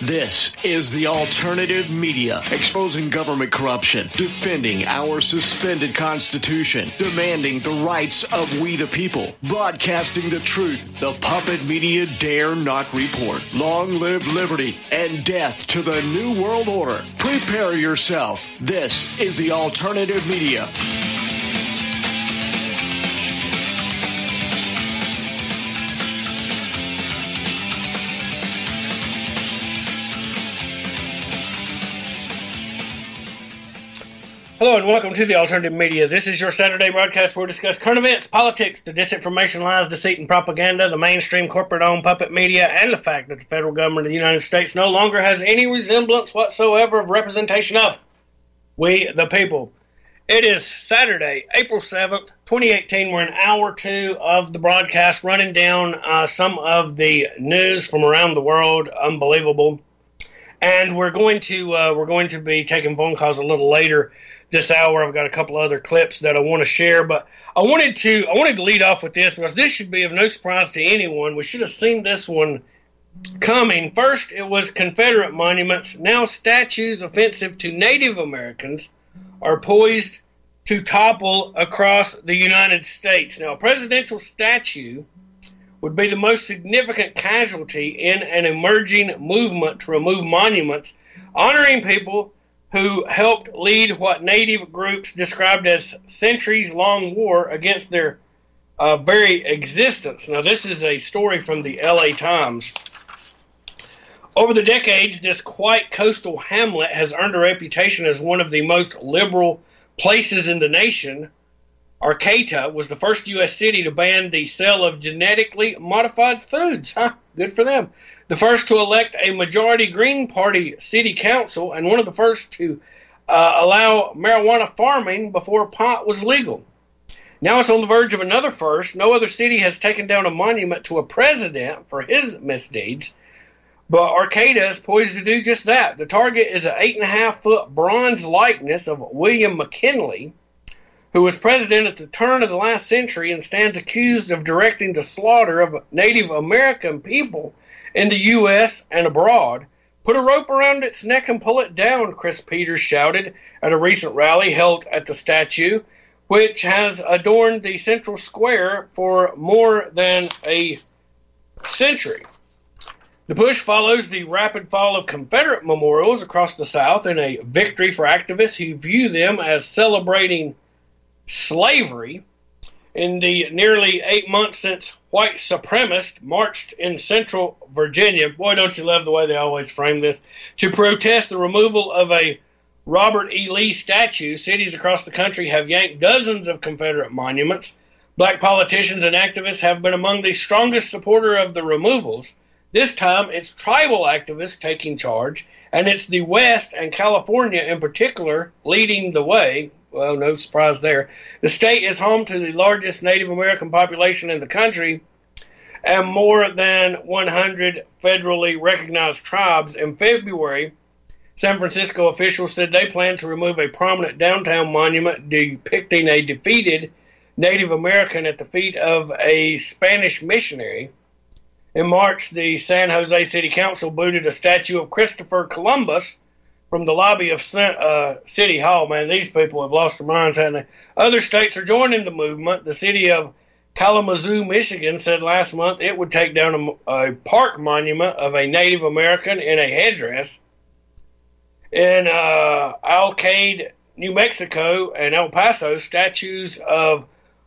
This is the alternative media, exposing government corruption, defending our suspended constitution, demanding the rights of we the people, broadcasting the truth. The puppet media dare not report. Long live liberty and death to the new world order. Prepare yourself. This is the alternative media. Hello and welcome to the Alternative Media. This is your Saturday broadcast where we discuss current events, politics, the disinformation, lies, deceit, and propaganda, the mainstream corporate-owned puppet media, and the fact that the federal government of the United States no longer has any resemblance whatsoever of representation of we, the people. It is Saturday, April 7th, 2018. We're in hour two of the broadcast, running down some of the news from around the world. Unbelievable. And we're going to be taking phone calls a little later this hour. I've got a couple other clips that I want to share, but I wanted to lead off with this because this should be of no surprise to anyone. We should have seen this one coming. First, it was Confederate monuments. Now statues offensive to Native Americans are poised to topple across the United States. Now, a presidential statue would be the most significant casualty in an emerging movement to remove monuments honoring people who helped lead what Native groups described as centuries-long war against their very existence. Now, this is a story from the LA Times. Over the decades, this quiet coastal hamlet has earned a reputation as one of the most liberal places in the nation. Arcata was the first U.S. city to ban the sale of genetically modified foods. Good for them. The first to elect a majority Green Party city council, and one of the first to allow marijuana farming before pot was legal. Now it's on the verge of another first. No other city has taken down a monument to a president for his misdeeds, but Arcata is poised to do just that. The target is an 8.5-foot bronze likeness of William McKinley, who was president at the turn of the last century and stands accused of directing the slaughter of Native American people in the U.S. and abroad. Put a rope around its neck and pull it down, Chris Peters shouted at a recent rally held at the statue, which has adorned the central square for more than a century. The push follows the rapid fall of Confederate memorials across the South in a victory for activists who view them as celebrating slavery. In the nearly 8 months since white supremacists marched in central Virginia, boy, don't you love the way they always frame this, to protest the removal of a Robert E. Lee statue, cities across the country have yanked dozens of Confederate monuments. Black politicians and activists have been among the strongest supporters of the removals. This time, it's tribal activists taking charge, and it's the West and California in particular leading the way. Well, no surprise there. The state is home to the largest Native American population in the country and more than 100 federally recognized tribes. In February, San Francisco officials said they plan to remove a prominent downtown monument depicting a defeated Native American at the feet of a Spanish missionary. In March, the San Jose City Council booted a statue of Christopher Columbus from the lobby of City Hall. Man, these people have lost their minds, haven't they? Other states are joining the movement. The city of Kalamazoo, Michigan, said last month it would take down a park monument of a Native American in a headdress. In Alcade, New Mexico, and El Paso, statues of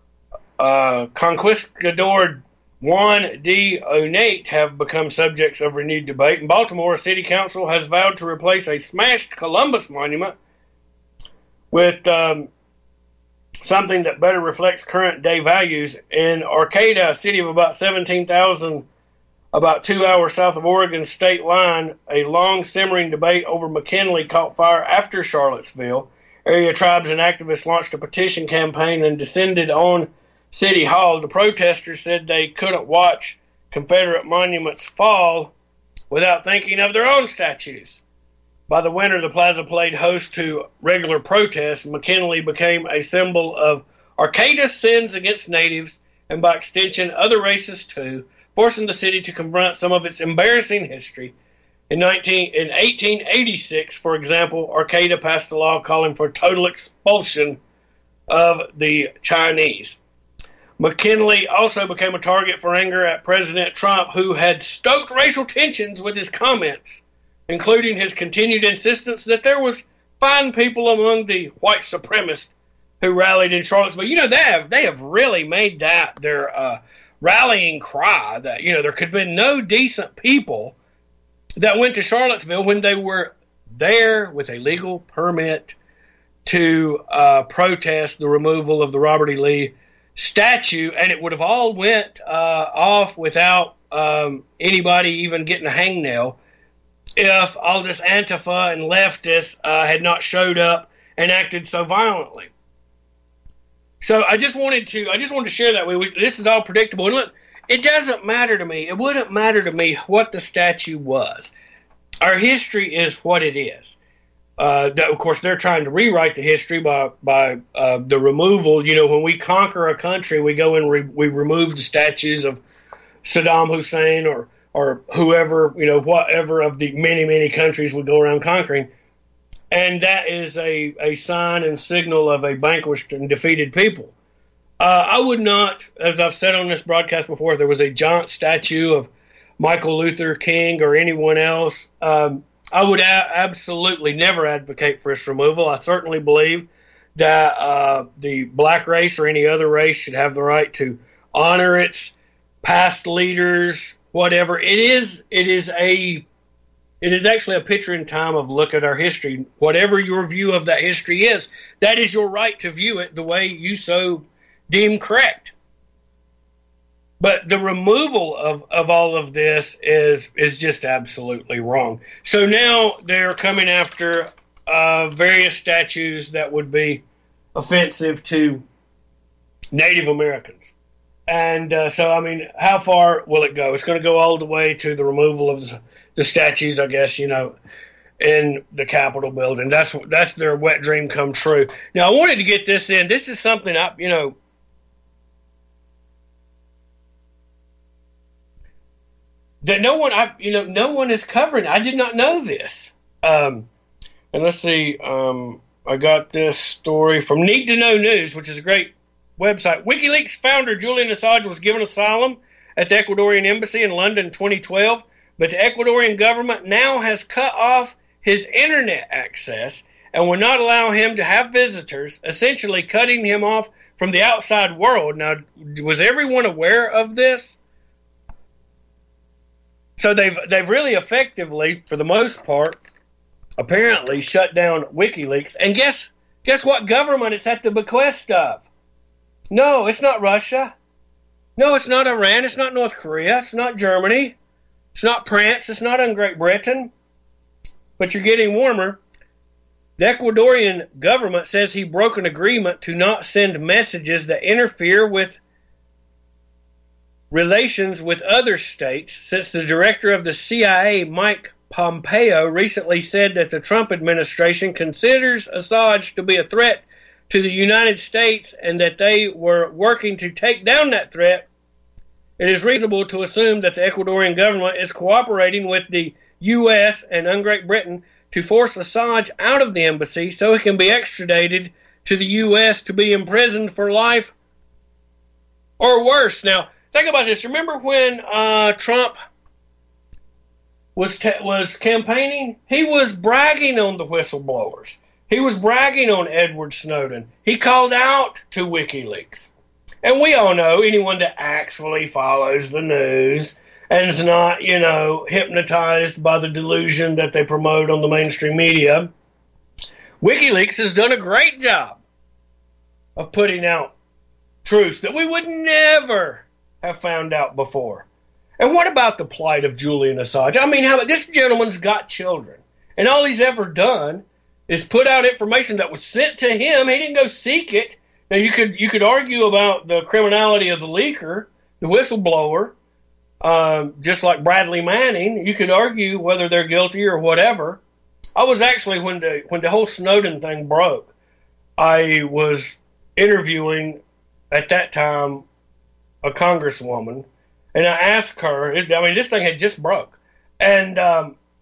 Conquistador Juan D. Onate have become subjects of renewed debate. In Baltimore, City Council has vowed to replace a smashed Columbus monument with something that better reflects current day values. In Arcata, a city of about 17,000, about 2 hours south of Oregon's state line, a long simmering debate over McKinley caught fire after Charlottesville. Area tribes and activists launched a petition campaign and descended on City Hall. The protesters said they couldn't watch Confederate monuments fall without thinking of their own statues. By the winter, the plaza played host to regular protests. McKinley became a symbol of Arcata's sins against natives and by extension other races too, forcing the city to confront some of its embarrassing history. In 1886, for example, Arcata passed a law calling for total expulsion of the Chinese. McKinley also became a target for anger at President Trump, who had stoked racial tensions with his comments, including his continued insistence that there was fine people among the white supremacists who rallied in Charlottesville. You know, they have really made that their rallying cry, that, you know, there could have been no decent people that went to Charlottesville when they were there with a legal permit to protest the removal of the Robert E. Lee statue, and it would have all went off without anybody even getting a hangnail if all this Antifa and leftists had not showed up and acted so violently. So I just wanted to share that with you. This is all predictable. And look, it doesn't matter to me. It wouldn't matter to me what the statue was. Our history is what it is. That, of course, they're trying to rewrite the history by the removal. You know, when we conquer a country, we go and we remove the statues of Saddam Hussein or whoever, you know, whatever of the many, many countries we go around conquering. And that is a sign and signal of a vanquished and defeated people. I would not, as I've said on this broadcast before, if there was a giant statue of Michael Luther King or anyone else, I would absolutely never advocate for its removal. I certainly believe that the black race or any other race should have the right to honor its past leaders, whatever. It is actually a picture in time of look at our history. Whatever your view of that history is, that is your right to view it the way you so deem correct. But the removal of all of this is just absolutely wrong. So now they're coming after various statues that would be offensive to Native Americans. And so, I mean, how far will it go? It's going to go all the way to the removal of the statues, I guess, you know, in the Capitol building. That's their wet dream come true. Now, I wanted to get this in. This is something that no one is covering. I did not know this. And let's see, I got this story from Need to Know News, which is a great website. WikiLeaks founder Julian Assange was given asylum at the Ecuadorian embassy in London in 2012, but the Ecuadorian government now has cut off his internet access and will not allow him to have visitors, essentially cutting him off from the outside world. Now, was everyone aware of this? So they've really effectively, for the most part, apparently shut down WikiLeaks. And guess what government it's at the bequest of? No, it's not Russia. No, it's not Iran. It's not North Korea. It's not Germany. It's not France. It's not Great Britain. But you're getting warmer. The Ecuadorian government says he broke an agreement to not send messages that interfere with relations with other states, since the director of the CIA, Mike Pompeo, recently said that the Trump administration considers Assange to be a threat to the United States and that they were working to take down that threat. It is reasonable to assume that the Ecuadorian government is cooperating with the U.S. and Great Britain to force Assange out of the embassy so he can be extradited to the U.S. to be imprisoned for life or worse. Now, think about this. Remember when Trump was campaigning? He was bragging on the whistleblowers. He was bragging on Edward Snowden. He called out to WikiLeaks. And we all know, anyone that actually follows the news and is not, hypnotized by the delusion that they promote on the mainstream media, WikiLeaks has done a great job of putting out truths that we would never have found out before. And what about the plight of Julian Assange? I mean, this gentleman's got children, and all he's ever done is put out information that was sent to him. He didn't go seek it. Now, you could argue about the criminality of the leaker, the whistleblower, just like Bradley Manning. You could argue whether they're guilty or whatever. I was actually, when the whole Snowden thing broke, I was interviewing at that time a congresswoman, and I asked her, this thing had just broke, and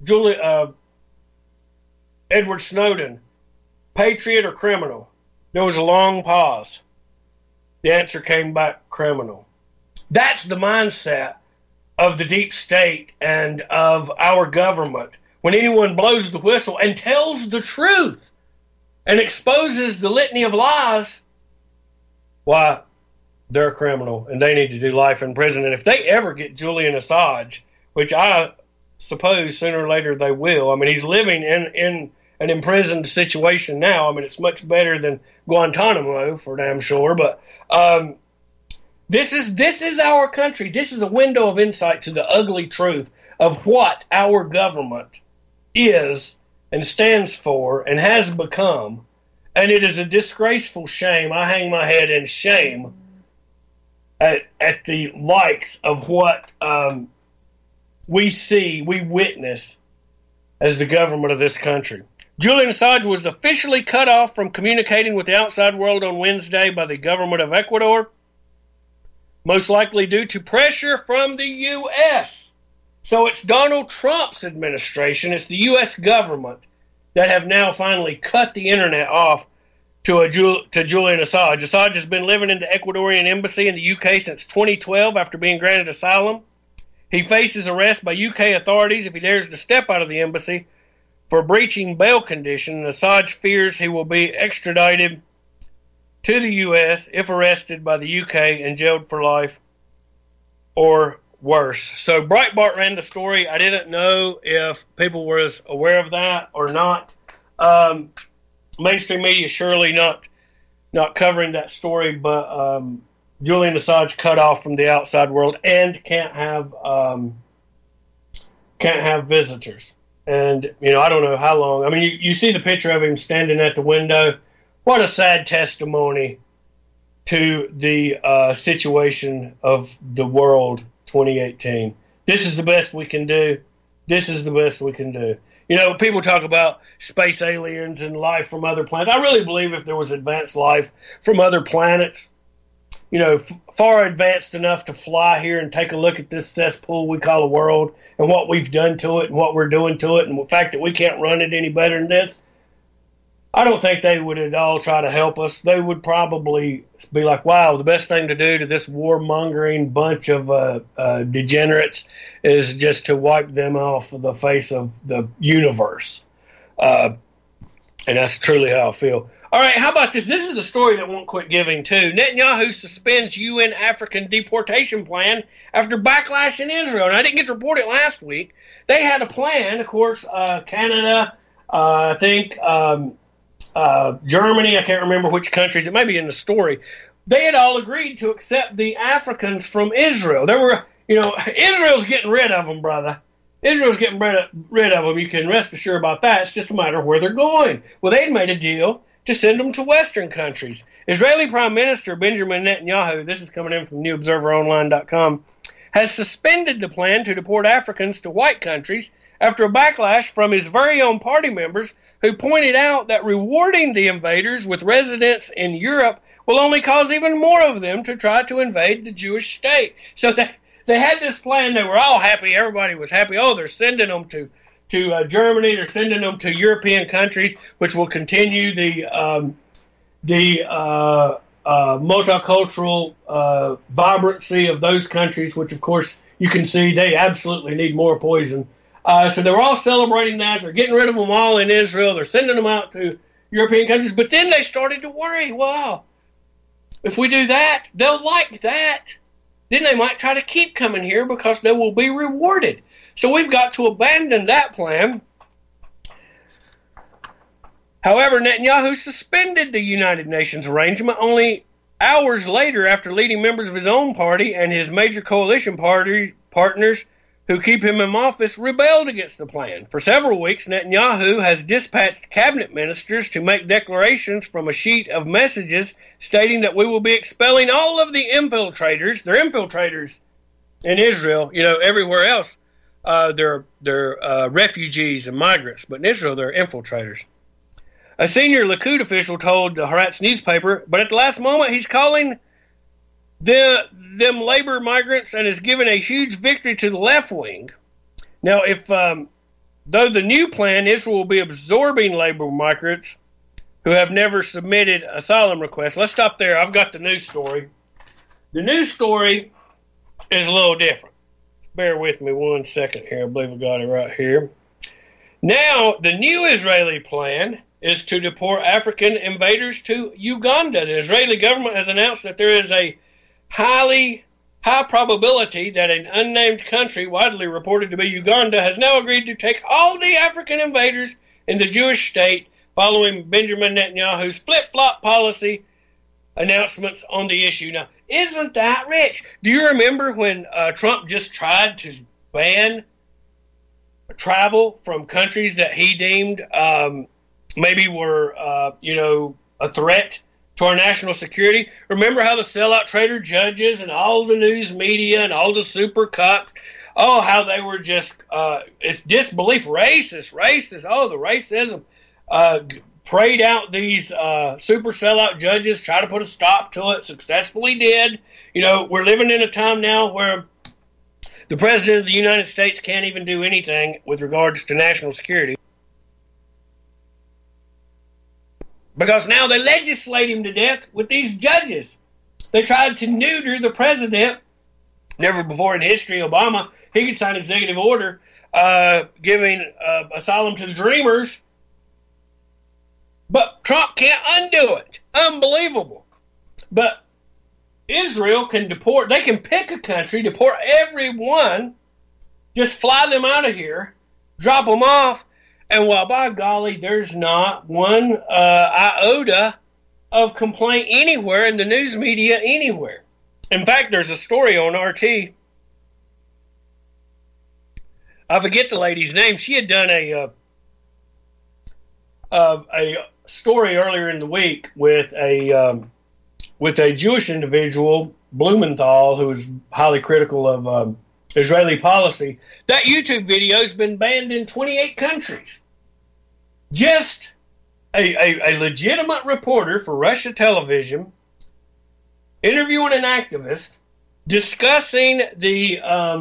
Edward Snowden, patriot or criminal? There was a long pause. The answer came back criminal. That's the mindset of the deep state and of our government. When anyone blows the whistle and tells the truth and exposes the litany of lies, why, they're a criminal and they need to do life in prison. And if they ever get Julian Assange, which I suppose sooner or later they will, I mean, he's living in an imprisoned situation now. I mean, it's much better than Guantanamo for damn sure, but this is our country. This is a window of insight to the ugly truth of what our government is and stands for and has become. And it is a disgraceful shame. I hang my head in shame at the likes of what we witness as the government of this country. Julian Assange was officially cut off from communicating with the outside world on Wednesday by the government of Ecuador, most likely due to pressure from the U.S. So it's Donald Trump's administration, it's the U.S. government that have now finally cut the internet off to Julian Assange. Assange has been living in the Ecuadorian embassy in the UK since 2012 after being granted asylum. He faces arrest by UK authorities if he dares to step out of the embassy for breaching bail conditions. Assange fears he will be extradited to the U.S. if arrested by the UK and jailed for life or worse. So Breitbart ran the story. I didn't know if people were aware of that or not. Mainstream media surely not covering that story, but Julian Assange cut off from the outside world and can't have visitors. And, I don't know how long. I mean, you see the picture of him standing at the window. What a sad testimony to the situation of the world 2018. This is the best we can do. This is the best we can do. People talk about space aliens and life from other planets. I really believe if there was advanced life from other planets, far advanced enough to fly here and take a look at this cesspool we call a world and what we've done to it and what we're doing to it and the fact that we can't run it any better than this, I don't think they would at all try to help us. They would probably be like, wow, the best thing to do to this warmongering bunch of degenerates is just to wipe them off of the face of the universe. And that's truly how I feel. All right, how about this? This is a story that won't quit giving, too. Netanyahu suspends UN African deportation plan after backlash in Israel. And I didn't get to report it last week. They had a plan, of course, Canada, I think Germany, I can't remember which countries, it may be in the story. They had all agreed to accept the Africans from Israel. There were, Israel's getting rid of them, brother. Israel's getting rid of them. You can rest assured about that. It's just a matter of where they're going. Well, they'd made a deal to send them to Western countries. Israeli Prime Minister Benjamin Netanyahu, this is coming in from NewObserverOnline.com, has suspended the plan to deport Africans to white countries after a backlash from his very own party members who pointed out that rewarding the invaders with residence in Europe will only cause even more of them to try to invade the Jewish state. So they had this plan. They were all happy. Everybody was happy. Oh, they're sending them to Germany. They're sending them to European countries, which will continue the multicultural vibrancy of those countries, which, of course, you can see they absolutely need more poison. So they were all celebrating that. They're getting rid of them all in Israel. They're sending them out to European countries. But then they started to worry, wow, if we do that, they'll like that. Then they might try to keep coming here because they will be rewarded. So we've got to abandon that plan. However, Netanyahu suspended the United Nations arrangement only hours later after leading members of his own party and his major coalition partners who keep him in office rebelled against the plan. For several weeks, Netanyahu has dispatched cabinet ministers to make declarations from a sheet of messages stating that we will be expelling all of the infiltrators. They're infiltrators in Israel. Everywhere else, they're refugees and migrants. But in Israel, they're infiltrators. A senior Likud official told the Haaretz newspaper, but at the last moment, he's calling them labor migrants and is giving a huge victory to the left wing. Now, if Though the new plan, Israel will be absorbing labor migrants who have never submitted asylum requests. Let's stop there. I've got the news story. The news story is a little different. Bear with me 1 second here. I believe I got it right here. Now, the new Israeli plan is to deport African invaders to Uganda. The Israeli government has announced that there is a high probability that an unnamed country, widely reported to be Uganda, has now agreed to take all the African invaders in the Jewish state following Benjamin Netanyahu's flip-flop policy announcements on the issue. Now, isn't that rich? Do you remember when Trump just tried to ban travel from countries that he deemed maybe were, a threat to our national security? Remember how the sellout trader judges and all the news media and all the super cucks, how they were just, it's disbelief, racist, the racism, prayed out these super sellout judges, try to put a stop to it, successfully did. We're living in a time now where the President of the United States can't even do anything with regards to national security, because now they legislate him to death with these judges. They tried to neuter the president. Never before in history, Obama, he could sign an executive order giving asylum to the dreamers, but Trump can't undo it. Unbelievable. But Israel can deport. They can pick a country, deport everyone, just fly them out of here, drop them off, and well, by golly, there's not one iota of complaint anywhere in the news media anywhere. In fact, there's a story on RT. I forget the lady's name. She had done a story earlier in the week with a Jewish individual, Blumenthal, who was highly critical of Israeli policy. That YouTube video has been banned in 28 countries. Just a legitimate reporter for Russia television interviewing an activist discussing the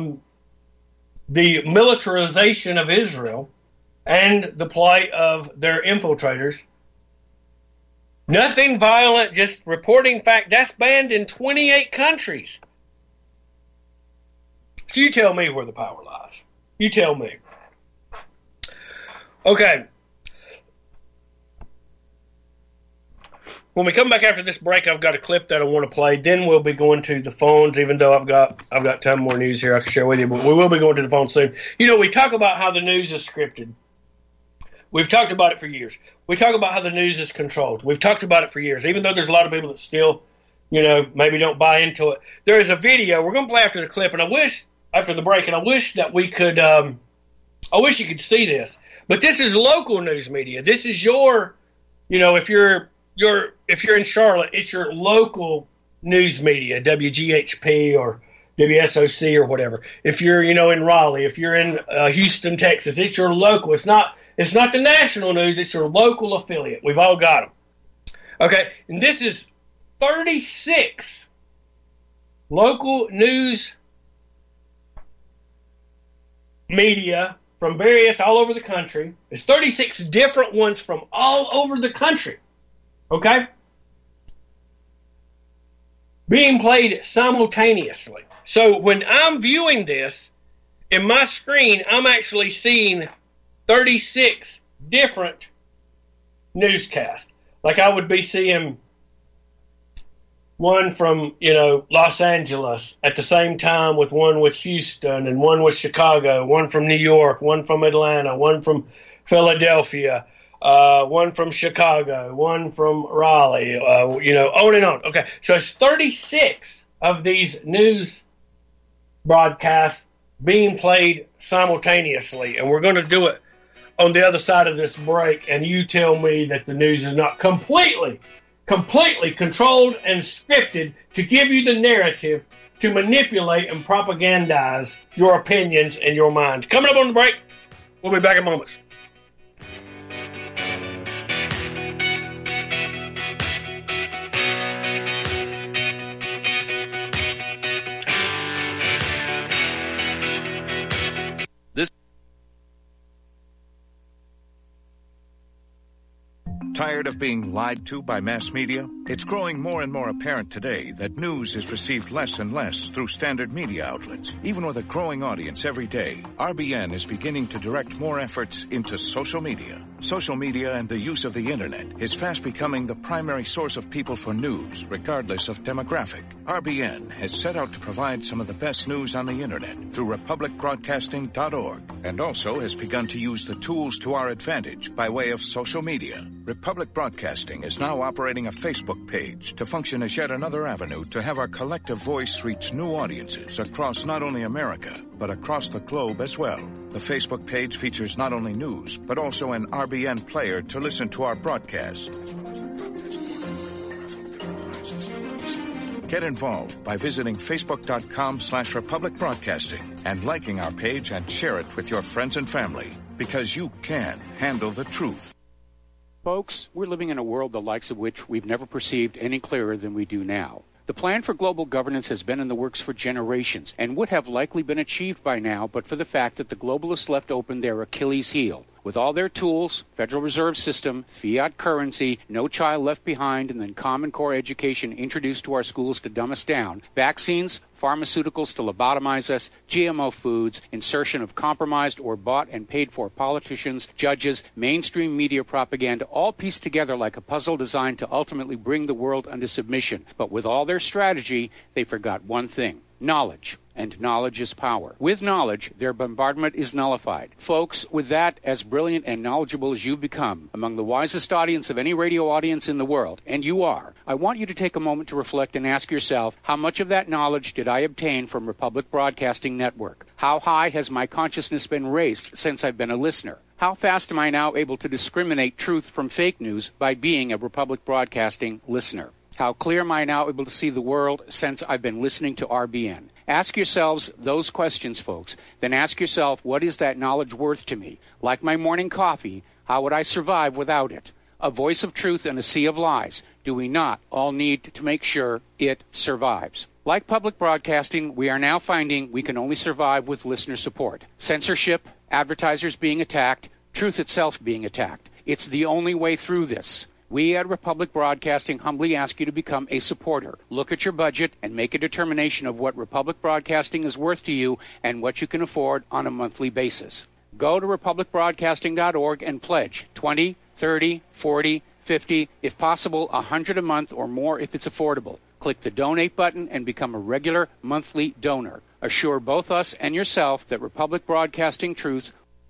militarization of Israel and the plight of their infiltrators. Nothing violent, just reporting fact. That's banned in 28 countries. So you tell me where the power lies. You tell me. Okay. When we come back after this break, I've got a clip that I want to play. Then we'll be going to the phones, even though I've got ton more news here I can share with you. But we will be going to the phone soon. We talk about how the news is scripted. We've talked about it for years. We talk about how the news is controlled. We've talked about it for years, even though there's a lot of people that still, maybe don't buy into it. There is a video. We're going to play after the clip, and I wish, after the break, and I wish that we could, I wish you could see this. But this is local news media. This is your, if you're in Charlotte, it's your local news media, WGHP or WSOC or whatever. If you're, in Raleigh, if you're in Houston, Texas, it's your local. It's not the national news. It's your local affiliate. We've all got them. Okay, and this is 36 local news media from all over the country. There's 36 different ones from all over the country. Okay? Being played simultaneously. So when I'm viewing this, in my screen, I'm actually seeing 36 different newscasts. Like I would be seeing one from, Los Angeles at the same time with one with Houston and one with Chicago, one from New York, one from Atlanta, one from Philadelphia, one from Chicago, one from Raleigh, on and on. Okay, so it's 36 of these news broadcasts being played simultaneously, and we're going to do it on the other side of this break, and you tell me that the news is not completely controlled and scripted to give you the narrative to manipulate and propagandize your opinions and your mind. Coming up on the break, we'll be back in moments. Tired of being lied to by mass media? It's growing more and more apparent today that news is received less and less through standard media outlets. Even with a growing audience every day, RBN is beginning to direct more efforts into social media. Social media and the use of the internet is fast becoming the primary source of people for news, regardless of demographic. RBN has set out to provide some of the best news on the internet through republicbroadcasting.org, and also has begun to use the tools to our advantage by way of social media. Republic Broadcasting is now operating a Facebook page to function as yet another avenue to have our collective voice reach new audiences across not only America, but across the globe as well. The Facebook page features not only news, but also an RBN player to listen to our broadcast. Get involved by visiting facebook.com/Republic Broadcasting and liking our page and share it with your friends and family, because you can handle the truth. Folks, we're living in a world the likes of which we've never perceived any clearer than we do now. The plan for global governance has been in the works for generations and would have likely been achieved by now but for the fact that the globalists left open their Achilles heel. With all their tools, Federal Reserve System, fiat currency, no child left behind, and then Common Core education introduced to our schools to dumb us down, vaccines, pharmaceuticals to lobotomize us, GMO foods, insertion of compromised or bought and paid for politicians, judges, mainstream media propaganda, all pieced together like a puzzle designed to ultimately bring the world under submission. But with all their strategy, they forgot one thing: knowledge. And knowledge is power. With knowledge, their bombardment is nullified. Folks, with that, as brilliant and knowledgeable as you've become, among the wisest audience of any radio audience in the world, and you are, I want you to take a moment to reflect and ask yourself, how much of that knowledge did I obtain from Republic Broadcasting Network? How high has my consciousness been raised since I've been a listener? How fast am I now able to discriminate truth from fake news by being a Republic Broadcasting listener? How clear am I now able to see the world since I've been listening to RBN? Ask yourselves those questions, folks. Then ask yourself, what is that knowledge worth to me? Like my morning coffee, how would I survive without it? A voice of truth in a sea of lies. Do we not all need to make sure it survives? Like public broadcasting, we are now finding we can only survive with listener support. Censorship, advertisers being attacked, truth itself being attacked. It's the only way through this. We at Republic Broadcasting humbly ask you to become a supporter. Look at your budget and make a determination of what Republic Broadcasting is worth to you and what you can afford on a monthly basis. Go to republicbroadcasting.org and pledge $20, $30, $40, $50, if possible, $100 a month or more if it's affordable. Click the donate button and become a regular monthly donor. Assure both us and yourself that Republic Broadcasting Truth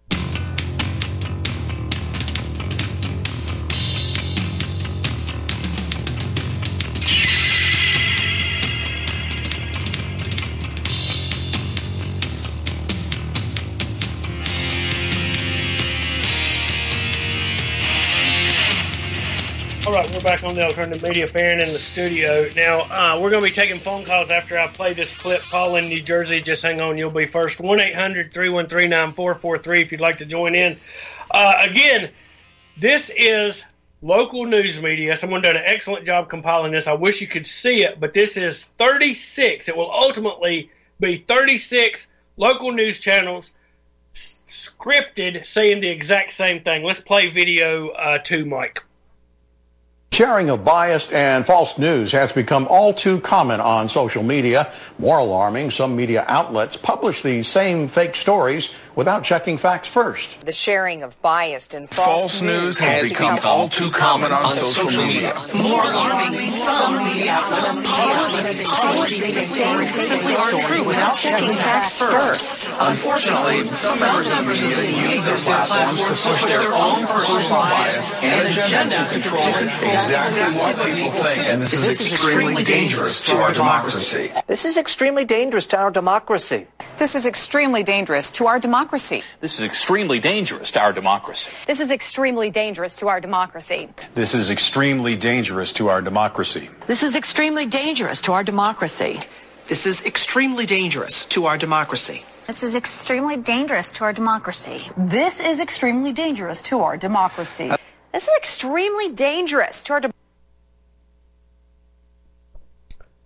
All right, we're back on the Alternative Media. Farron in the studio. Now, we're going to be taking phone calls after I play this clip. Call in New Jersey. Just hang on. You'll be first. 1-800-313-9443 if you'd like to join in. Again, this is local news media. Someone did an excellent job compiling this. I wish you could see it, but this is 36. It will ultimately be 36 local news channels scripted saying the exact same thing. Let's play video 2, Mike. Sharing of biased and false news has become all too common on social media. More alarming, some media outlets publish these same fake stories without checking facts first. The sharing of biased and false news has become all too common on social media. More alarming, some media outlets publish these same fake stories without checking facts first. Unfortunately, some members of the media use their platforms to push their own personal bias and agenda to control exactly what people think, and this is extremely dangerous to our democracy. This is extremely dangerous to our democracy. This is extremely dangerous to our democracy. This is extremely dangerous to our democracy. This is extremely dangerous to our democracy. This is extremely dangerous to our democracy. This is extremely dangerous to our democracy. This is extremely dangerous to our democracy. This is extremely dangerous to our democracy. This is extremely dangerous to our democracy. This is extremely dangerous to our democracy.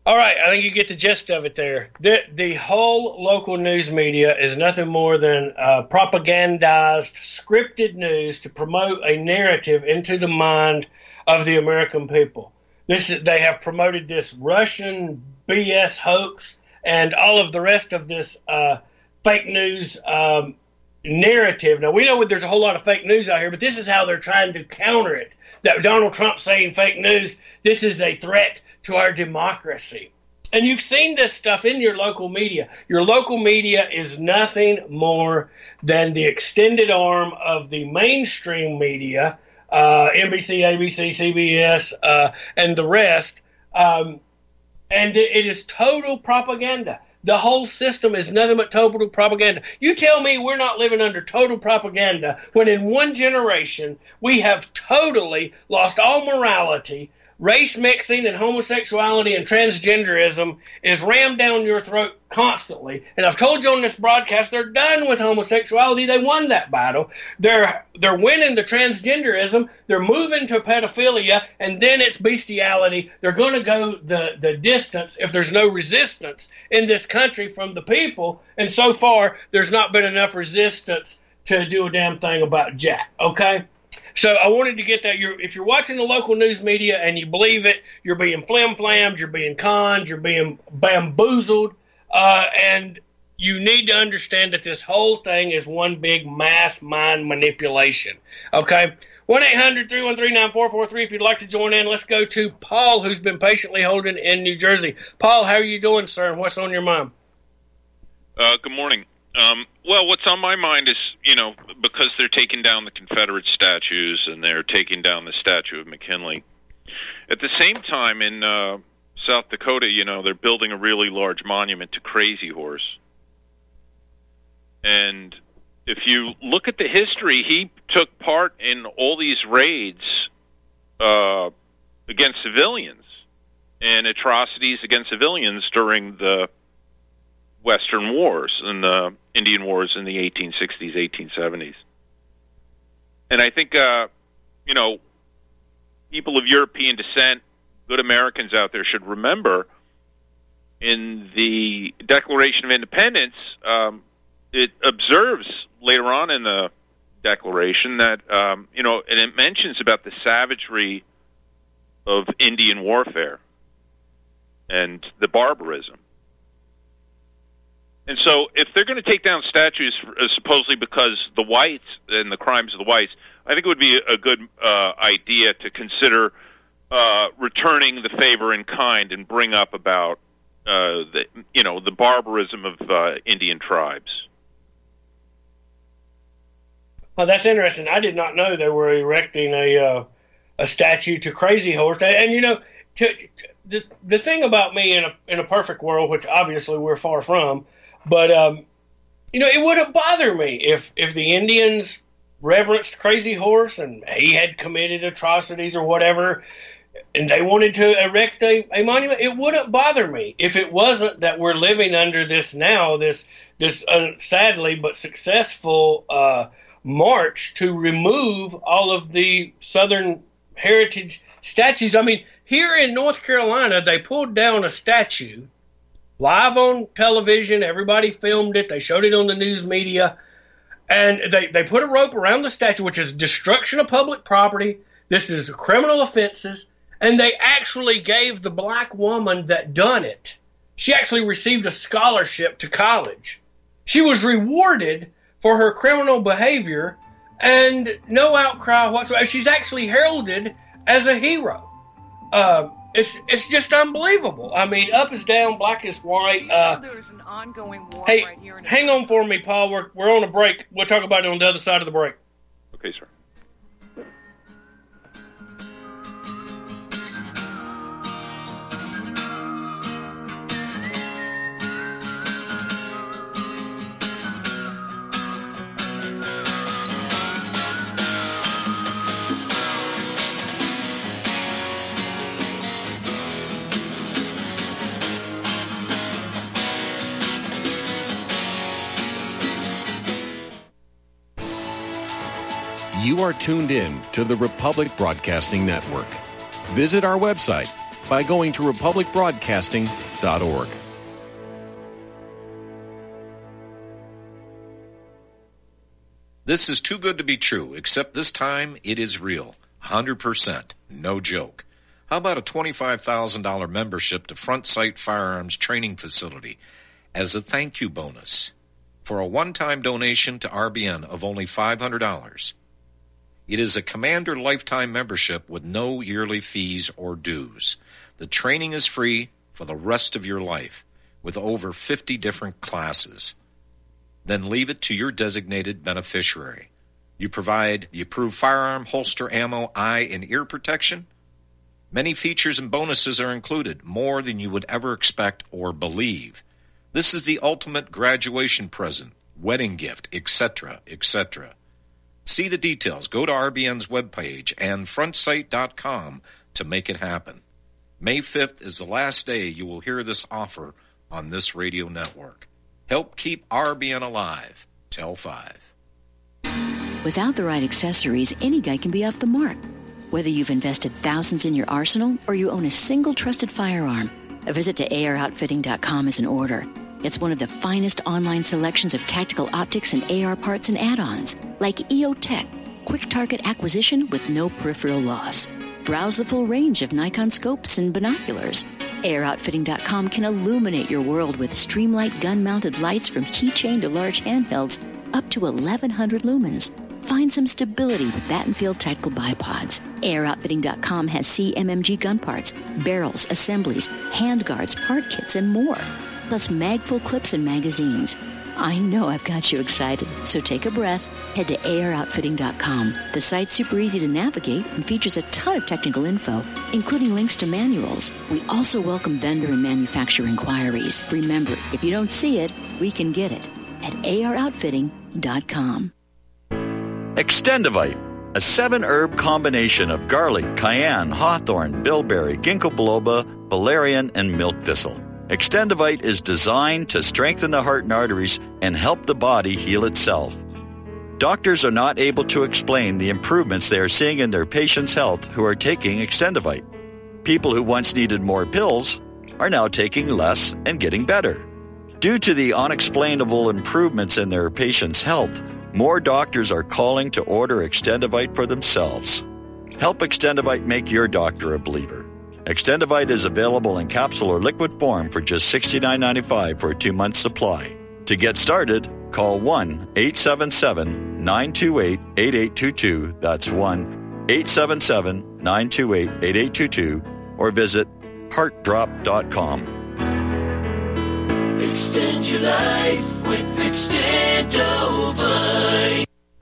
All right, I think you get the gist of it there. The whole local news media is nothing more than propagandized, scripted news to promote a narrative into the mind of the American people. They have promoted this Russian BS hoax and all of the rest of this fake news narrative. Now, we know there's a whole lot of fake news out here, but this is how they're trying to counter it. That Donald Trump saying fake news, this is a threat to our democracy. And you've seen this stuff in your local media. Your local media is nothing more than the extended arm of the mainstream media, NBC, ABC, CBS, and the rest. And it is total propaganda. The whole system is nothing but total propaganda. You tell me we're not living under total propaganda when in one generation we have totally lost all morality. Race mixing and homosexuality and transgenderism is rammed down your throat constantly. And I've told you on this broadcast, they're done with homosexuality. They won that battle. They're winning the transgenderism. They're moving to pedophilia, and then it's bestiality. They're going to go the distance if there's no resistance in this country from the people. And so far, there's not been enough resistance to do a damn thing about jack. Okay? So I wanted to get that. If you're watching the local news media and you believe it, you're being flim-flammed, you're being conned, you're being bamboozled, and you need to understand that this whole thing is one big mass mind manipulation. Okay? 1-800-313-9443 if you'd like to join in. Let's go to Paul, who's been patiently holding in New Jersey. Paul, how are you doing, sir, and what's on your mind? Good morning. Well, what's on my mind is, because they're taking down the Confederate statues and they're taking down the statue of McKinley. At the same time, in South Dakota, they're building a really large monument to Crazy Horse. And if you look at the history, he took part in all these raids against civilians and atrocities against civilians during the Western Wars and the Indian Wars in the 1860s, 1870s. And I think, people of European descent, good Americans out there should remember in the Declaration of Independence, it observes later on in the Declaration that, and it mentions about the savagery of Indian warfare and the barbarism. And so if they're going to take down statues supposedly because the whites and the crimes of the whites, I think it would be a good idea to consider returning the favor in kind and bring up about the barbarism of Indian tribes. Well, that's interesting. I did not know they were erecting a statue to Crazy Horse. And the thing about me in a perfect world, which obviously we're far from. But, it wouldn't bother me if the Indians reverenced Crazy Horse and he had committed atrocities or whatever, and they wanted to erect a monument. It wouldn't bother me if it wasn't that we're living under this now, this sadly but successful march to remove all of the Southern heritage statues. I mean, here in North Carolina, they pulled down a statue live on television. Everybody filmed it. They showed it on the news media. And they put a rope around the statue, which is destruction of public property. This is criminal offenses. And they actually gave the black woman that done it, she actually received a scholarship to college. She was rewarded for her criminal behavior and no outcry whatsoever. She's actually heralded as a hero. It's just unbelievable. I mean, up is down, black is white. There's an ongoing war hey, right here in hang on for me, Paul. We're on a break. We'll talk about it on the other side of the break. Okay, sir. You are tuned in to the Republic Broadcasting Network. Visit our website, by going to republicbroadcasting.org. This is too good to be true, except this time it is real. 100%. No joke. How about a $25,000 membership to Front Sight Firearms Training Facility as a thank you bonus for a one-time donation to RBN of only $500? It is a Commander lifetime membership with no yearly fees or dues. The training is free for the rest of your life with over 50 different classes. Then leave it to your designated beneficiary. You provide the approved firearm, holster, ammo, eye, and ear protection. Many features and bonuses are included, more than you would ever expect or believe. This is the ultimate graduation present, wedding gift, etc., etc. See the details. Go to RBN's webpage and frontsight.com to make it happen. May 5th is the last day you will hear this offer on this radio network. Help keep RBN alive. Tell 5. Without the right accessories, any guy can be off the mark. Whether you've invested thousands in your arsenal or you own a single trusted firearm, a visit to AROutfitting.com is in order. It's one of the finest online selections of tactical optics and AR parts and add-ons, like EOTech, quick target acquisition with no peripheral loss. Browse the full range of Nikon scopes and binoculars. AROutfitting.com can illuminate your world with Streamlight gun-mounted lights from keychain to large handhelds up to 1,100 lumens. Find some stability with Battenfield Tactical Bipods. AROutfitting.com has CMMG gun parts, barrels, assemblies, handguards, part kits, and more. Plus mag-full clips and magazines. I know I've got you excited, so take a breath. Head to AROutfitting.com. The site's super easy to navigate and features a ton of technical info, including links to manuals. We also welcome vendor and manufacturer inquiries. Remember, if you don't see it, we can get it at AROutfitting.com. Extendivite, a 7-herb combination of garlic, cayenne, hawthorn, bilberry, ginkgo biloba, valerian, and milk thistle. Extendivite is designed to strengthen the heart and arteries and help the body heal itself. Doctors are not able to explain the improvements they are seeing in their patients' health who are taking Extendivite. People who once needed more pills are now taking less and getting better. Due to the unexplainable improvements in their patients' health, more doctors are calling to order Extendivite for themselves. Help Extendivite make your doctor a believer. Extendivite is available in capsule or liquid form for just $69.95 for a 2-month supply. To get started, call 1-877-928-8822. That's 1-877-928-8822. Or visit heartdrop.com. Extend your life with Extendovite.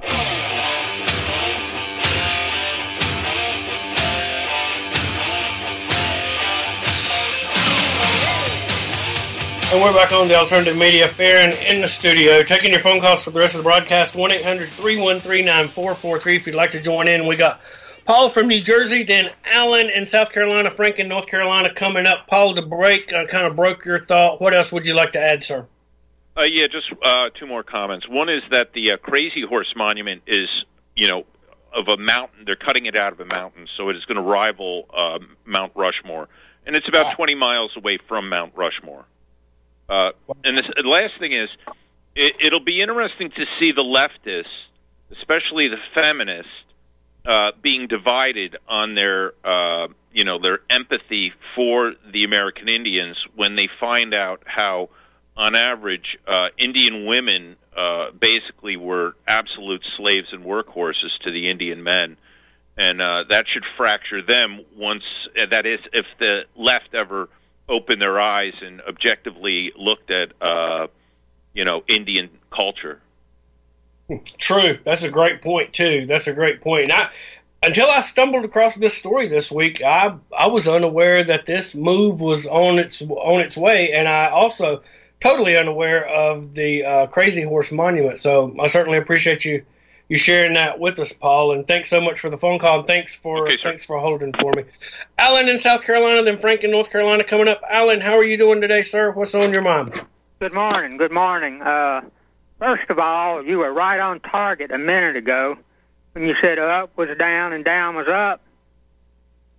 And we're back on the Alternative Media Fair and in the studio. Taking your phone calls for the rest of the broadcast, 1-800-313-9443 if you'd like to join in. We got Paul from New Jersey, then Alan in South Carolina, Frank in North Carolina coming up. Paul, to break, kind of broke your thought. What else would you like to add, sir? Yeah, just 2 more comments. One is that the Crazy Horse Monument is, of a mountain. They're cutting it out of a mountain, so it is going to rival Mount Rushmore. And it's about 20 miles away from Mount Rushmore. And the last thing is, it'll be interesting to see the leftists, especially the feminists, being divided on their empathy for the American Indians when they find out how, on average, Indian women basically were absolute slaves and workhorses to the Indian men. And that should fracture them once, that is, if the left ever opened their eyes and objectively looked at, Indian culture. True. That's a great point, too. That's a great point. Until I stumbled across this story this week, I was unaware that this move was on its way, and I also totally unaware of the Crazy Horse Monument. So I certainly appreciate you sharing that with us, Paul, and thanks so much for the phone call, and thanks for holding for me. Alan in South Carolina, then Frank in North Carolina coming up. Alan, how are you doing today, sir? What's on your mind? Good morning. Good morning. First of all, you were right on target a minute ago when you said up was down and down was up.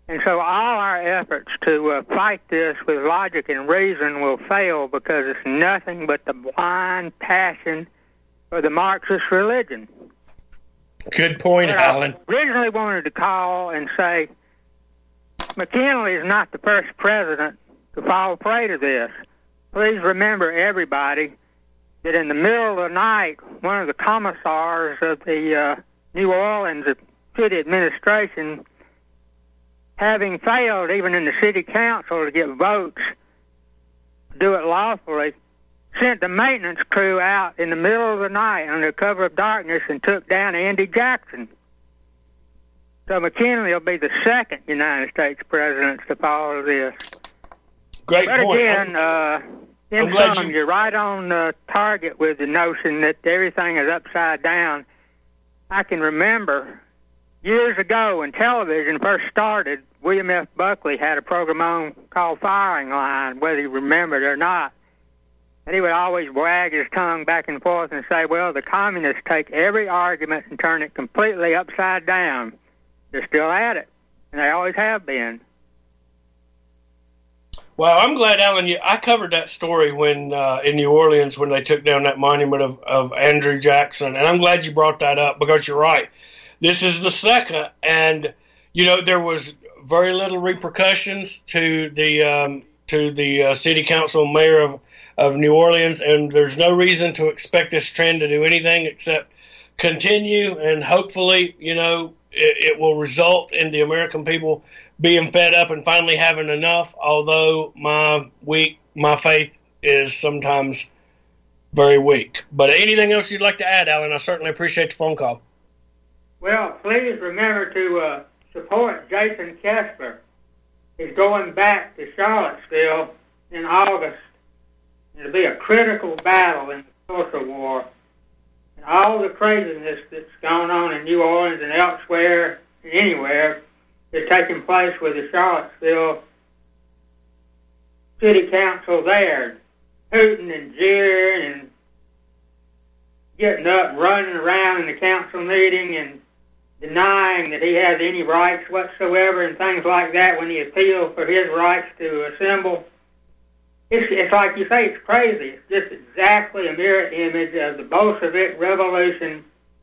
And so all our efforts to fight this with logic and reason will fail because it's nothing but the blind passion for the Marxist religion. Good point, Alan. I originally wanted to call and say McKinley is not the first president to fall prey to this. Please remember, everybody, that in the middle of the night, one of the commissars of the New Orleans city administration, having failed even in the city council to get votes to do it lawfully, sent the maintenance crew out in the middle of the night under cover of darkness and took down Andy Jackson. So McKinley will be the second United States president to follow this. Great but point. Again, you're right on target with the notion that everything is upside down. I can remember years ago when television first started, William F. Buckley had a program on called Firing Line, whether you remember it or not. And he would always wag his tongue back and forth and say, well, the communists take every argument and turn it completely upside down. They're still at it, and they always have been. Well, I'm glad, Alan, I covered that story when in New Orleans when they took down that monument of Andrew Jackson, and I'm glad you brought that up because you're right. This is the second, and, there was very little repercussions to the city council and mayor of New Orleans, and there's no reason to expect this trend to do anything except continue, and hopefully, it will result in the American people being fed up and finally having enough, although my faith is sometimes very weak. But anything else you'd like to add, Alan? I certainly appreciate the phone call. Well, please remember to support Jason Kessler. He's going back to Charlottesville in August. It'll be a critical battle in the social war. And all the craziness that's going on in New Orleans and elsewhere and anywhere is taking place with the Charlottesville City Council there, hooting and jeering and getting up and running around in the council meeting and denying that he has any rights whatsoever and things like that when he appealed for his rights to assemble. It's like you say, it's crazy. It's just exactly a mirror image of the Bolshevik Revolution,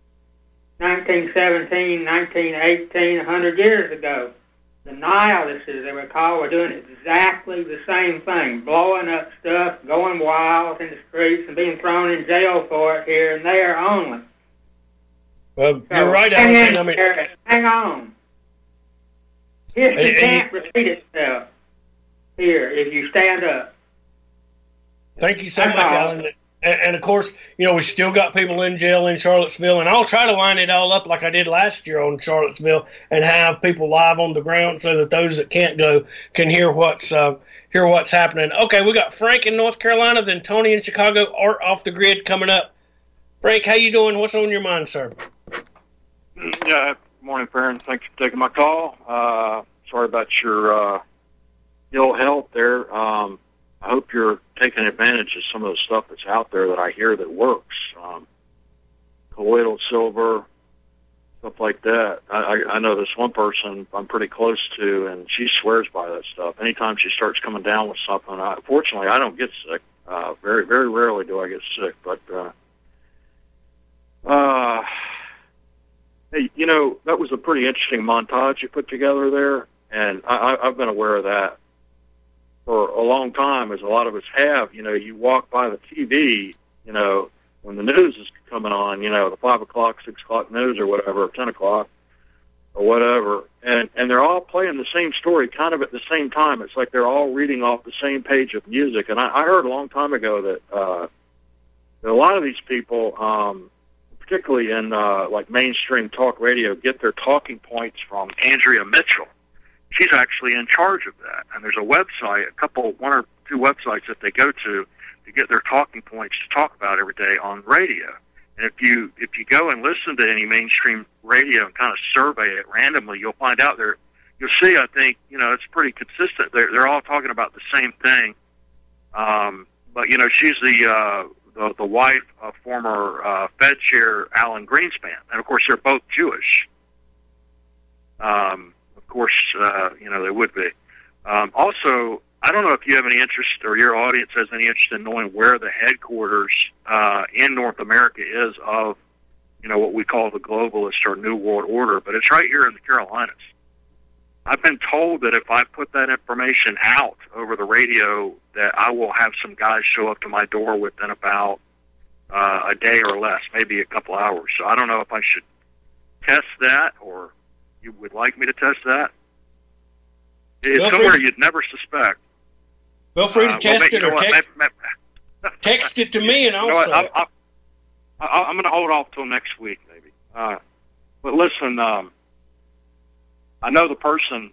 1917, 1918, 100 years ago. The nihilists, as they were called, were doing exactly the same thing, blowing up stuff, going wild in the streets, and being thrown in jail for it here and there only. Well, you're right, Alan. Hang on. History can't repeat itself here if you stand up. Thank you so much, Alan. And, of course, we still got people in jail in Charlottesville, and I'll try to line it all up like I did last year on Charlottesville and have people live on the ground so that those that can't go can hear what's happening. Okay, we got Frank in North Carolina, then Tony in Chicago, Art off the grid coming up. Frank, how you doing? What's on your mind, sir? Yeah, morning, Farron. Thanks for taking my call. Sorry about your ill health there. I hope you're taking advantage of some of the stuff that's out there that I hear that works. Colloidal silver, stuff like that. I know this one person I'm pretty close to, and she swears by that stuff. Anytime she starts coming down with something, fortunately, I don't get sick. Very, very rarely do I get sick. But, hey, that was a pretty interesting montage you put together there, and I've been aware of that for a long time, as a lot of us have. You walk by the TV, when the news is coming on, the 5 o'clock, 6 o'clock news or whatever, or 10 o'clock or whatever, and they're all playing the same story kind of at the same time. It's like they're all reading off the same page of music. And I heard a long time ago that a lot of these people, particularly in like mainstream talk radio, get their talking points from Andrea Mitchell. She's actually in charge of that. And there's a website, one or two websites that they go to get their talking points to talk about every day on radio. And if you go and listen to any mainstream radio and kind of survey it randomly, you'll find out you'll see, I think, it's pretty consistent. They're all talking about the same thing. But, she's the wife of former Fed Chair Alan Greenspan. And, of course, they're both Jewish. Of course, they would be. Also, I don't know if you have any interest or your audience has any interest in knowing where the headquarters in North America is of, what we call the globalist or New World Order, but it's right here in the Carolinas. I've been told that if I put that information out over the radio, that I will have some guys show up to my door within about a day or less, maybe a couple hours. So I don't know if I should test that or you would like me to test that. It's somewhere you'd never suspect. Feel free to test it or text it to me, and also. I'm going to hold off till next week, maybe. But listen, I know the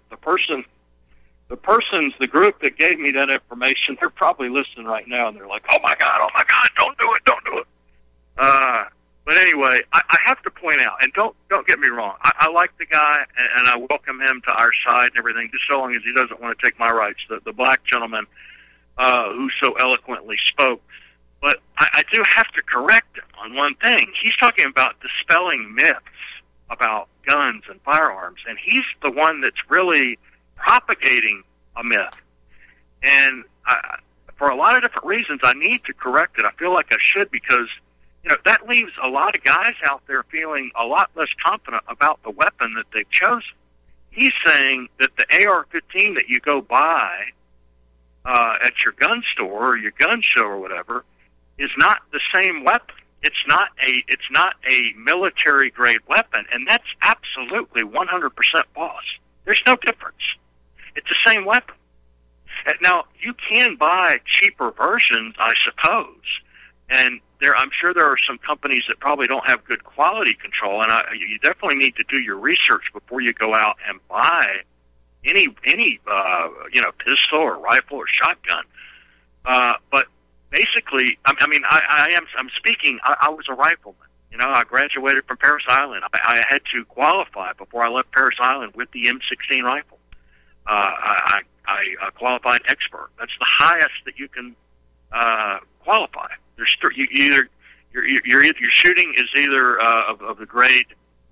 group that gave me that information, they're probably listening right now, and they're like, oh my God, don't do it. But anyway, I have to point out, and don't get me wrong, I like the guy, and I welcome him to our side and everything, just so long as he doesn't want to take my rights, the black gentleman who so eloquently spoke. But I do have to correct him on one thing. He's talking about dispelling myths about guns and firearms, and he's the one that's really propagating a myth. And for a lot of different reasons, I need to correct it. I feel like I should because, that leaves a lot of guys out there feeling a lot less confident about the weapon that they've chosen. He's saying that the AR-15 that you go buy at your gun store or your gun show or whatever is not the same weapon. It's not a military grade weapon, and that's absolutely 100% false. There's no difference. It's the same weapon. Now, you can buy cheaper versions, I suppose, and I'm sure there are some companies that probably don't have good quality control, and you definitely need to do your research before you go out and buy any pistol or rifle or shotgun. But basically, I'm speaking. I was a rifleman. I graduated from Parris Island. I had to qualify before I left Parris Island with the M16 rifle. I qualified expert. That's the highest that you can qualify. There's your shooting is either of the grade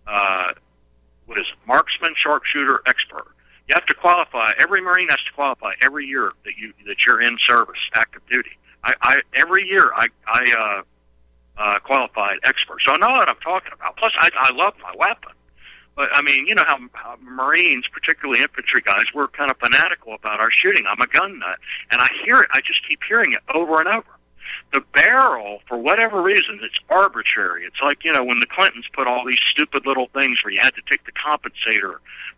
marksman, sharpshooter, expert. You have to qualify. Every Marine has to qualify every year that you're in service, active duty. Every year I qualified expert, so I know what I'm talking about. Plus, I love my weapon. But, how Marines, particularly infantry guys, we're kind of fanatical about our shooting. I'm a gun nut, and I hear it. I just keep hearing it over and over. The barrel, for whatever reason, it's arbitrary. It's like, when the Clintons put all these stupid little things where you had to take the compensator,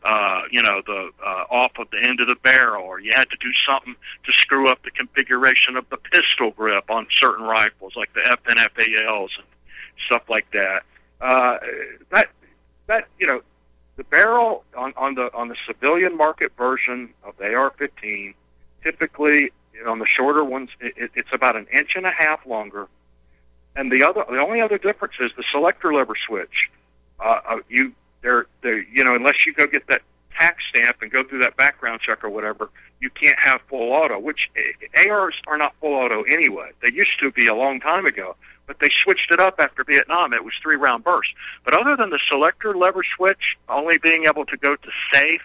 off of the end of the barrel, or you had to do something to screw up the configuration of the pistol grip on certain rifles, like the FNFALs and stuff like that. The barrel on the civilian market version of the AR-15, typically on the shorter ones, it's about 1.5 inches longer. And the only other difference is the selector lever switch. Unless you go get that tax stamp and go through that background check or whatever, you can't have full auto, which ARs are not full auto anyway. They used to be a long time ago, but they switched it up after Vietnam. It was 3-round burst. But other than the selector lever switch only being able to go to safe,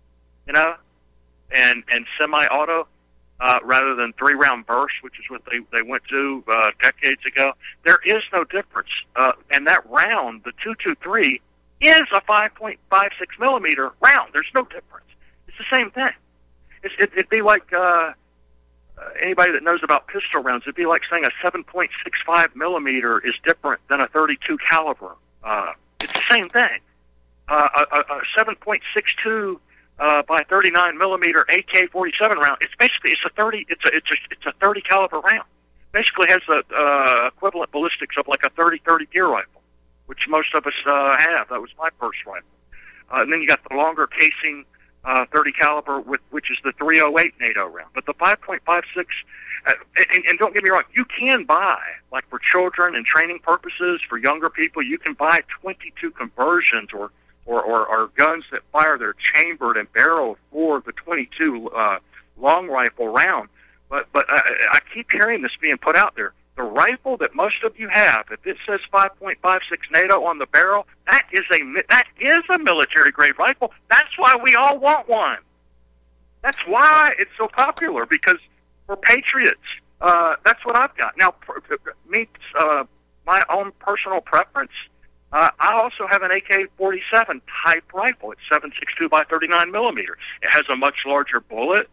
and semi-auto, rather than 3-round burst, which is what they went to decades ago, there is no difference. And that round, the .223, is a 5.56 millimeter round. There's no difference. It's the same thing. It'd be like anybody that knows about pistol rounds. It'd be like saying a 7.65 millimeter is different than a .32 caliber. It's the same thing. A 7.62 by 39 millimeter AK-47 round. It's basically a 30 caliber round. Basically has the equivalent ballistics of like a 30-30 gear rifle, which most of us have. That was my first rifle. And then you got the longer casing 30 caliber, which is the .308 NATO round. But the 5.56, and don't get me wrong, you can buy, like for children and training purposes, for younger people, you can buy 22 conversions or guns that fire their chambered and barreled for the 22 long rifle round. But I keep hearing this being put out there. the rifle that most of you have, if it says 5.56 NATO on the barrel, that is a military-grade rifle. That's why we all want one. That's why it's so popular, because we're patriots. That's what I've got. Now, meets my own personal preference. I also have an AK-47 type rifle. It's 7.62 by 39 millimeter. It has a much larger bullet.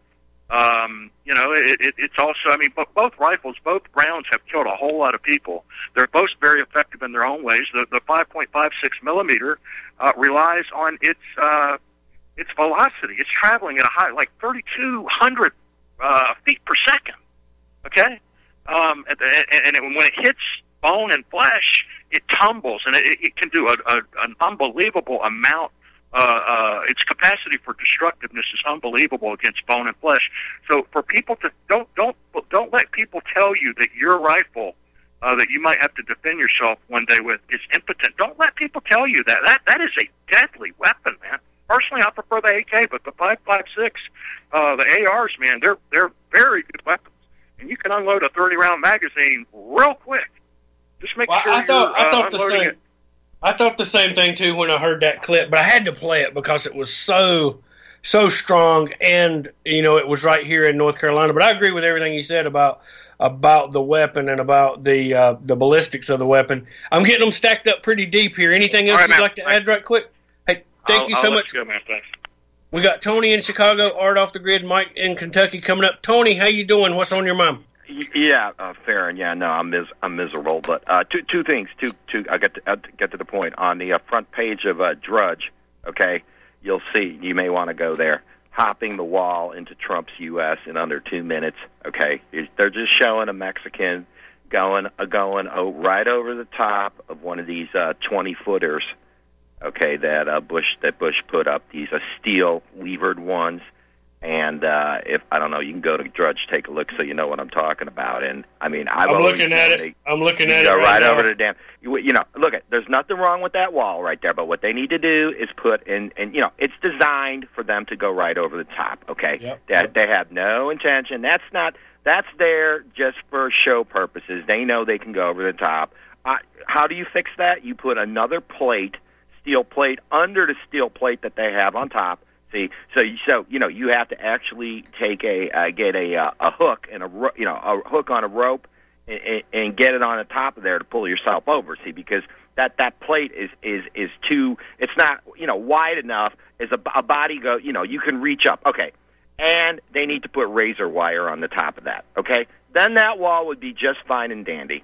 It's also, both rifles, both rounds have killed a whole lot of people. They're both very effective in their own ways. The 5.56 millimeter relies on its velocity. It's traveling at a high, like 3,200 feet per second. Okay, when it hits bone and flesh, it tumbles, and it can do an unbelievable amount. Its capacity for destructiveness is unbelievable against bone and flesh. So for people to don't let people tell you that your rifle that you might have to defend yourself one day with is impotent. Don't let people tell you that. That is a deadly weapon, man. Personally, I prefer the AK, but the 5.56, the ARs, man, they're very good weapons, and you can unload a 30-round magazine real quick. Just make sure I thought unloading it. I thought the same thing too when I heard that clip, but I had to play it because it was so strong, and it was right here in North Carolina. But I agree with everything you said about the weapon and about the ballistics of the weapon. I'm getting them stacked up pretty deep here. Anything else you'd like to add right quick? Hey, thank you so much. Go, man. Thanks. We got Tony in Chicago, Art off the grid, Mike in Kentucky coming up. Tony, how you doing? What's on your mind? Yeah, Farron. Yeah, no, I'm miserable. But two things. I get to the point. On the front page of Drudge, okay, you'll see. You may want to go there. Hopping the wall into Trump's U.S. in under 2 minutes. Okay, they're just showing a Mexican going right over the top of one of these 20-footers. Okay, that Bush put up, these steel levered ones. And if I don't know, you can go to Drudge, take a look, so you know what I'm talking about. And I'm looking at it. I'm looking at it right over the damn. Look at. There's nothing wrong with that wall right there. But what they need to do is put in, and it's designed for them to go right over the top. Okay, they have no intention. That's there just for show purposes. They know they can go over the top. How do you fix that? You put another plate, steel plate, under the steel plate that they have on top. See, so you have to actually take get a hook and a hook on a rope and get it on the top of there to pull yourself over. See, because that plate is too, it's not wide enough as a body go. You can reach up. Okay, and they need to put razor wire on the top of that. Okay, then that wall would be just fine and dandy.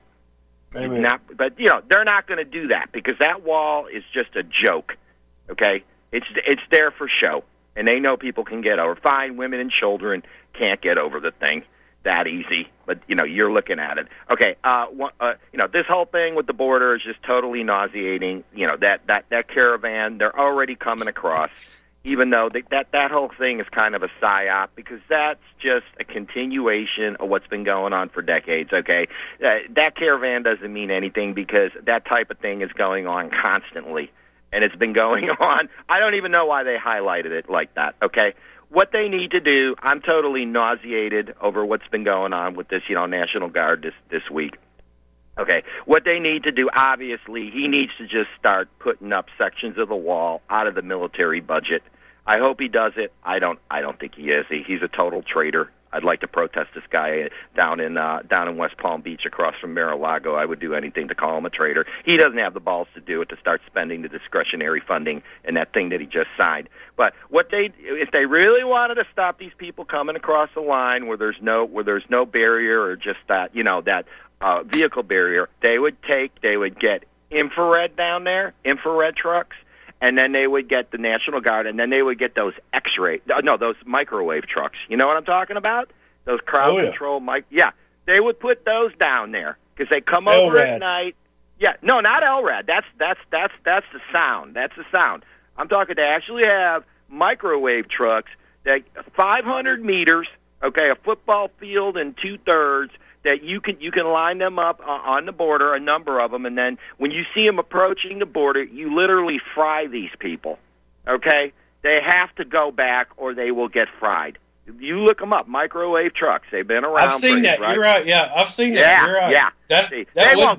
But they're not going to do that because that wall is just a joke. Okay, it's there for show. And they know people can get over. Fine, women and children can't get over the thing that easy. But, you're looking at it. Okay, this whole thing with the border is just totally nauseating. That caravan, they're already coming across, even though that whole thing is kind of a psyop, because that's just a continuation of what's been going on for decades, okay? That caravan doesn't mean anything because that type of thing is going on constantly. And it's been going on. I don't even know why they highlighted it like that, okay? What they need to do, I'm totally nauseated over what's been going on with this, National Guard this week. Okay, what they need to do, obviously, he needs to just start putting up sections of the wall out of the military budget. I hope he does it. I don't think he is. He's a total traitor. I'd like to protest this guy down in West Palm Beach across from Mar-a-Lago. I would do anything to call him a traitor. He doesn't have the balls to do it, to start spending the discretionary funding and that thing that he just signed. But if they really wanted to stop these people coming across the line where there's no barrier or just that vehicle barrier, they would get infrared down there, infrared trucks. And then they would get the National Guard, and then they would get those those microwave trucks. You know what I'm talking about? Those crowd control Yeah, they would put those down there because they come over at night. Yeah, no, not LRAD. That's the sound. That's the sound. I'm talking. They actually have microwave trucks that 500 meters. Okay, a football field and 2/3. That you can line them up on the border, a number of them, and then when you see them approaching the border, you literally fry these people, okay? They have to go back or they will get fried, You look them up. Microwave trucks. They've been around. I've seen that. Right? You're right. Yeah, I've seen that. You're right. Yeah. They won't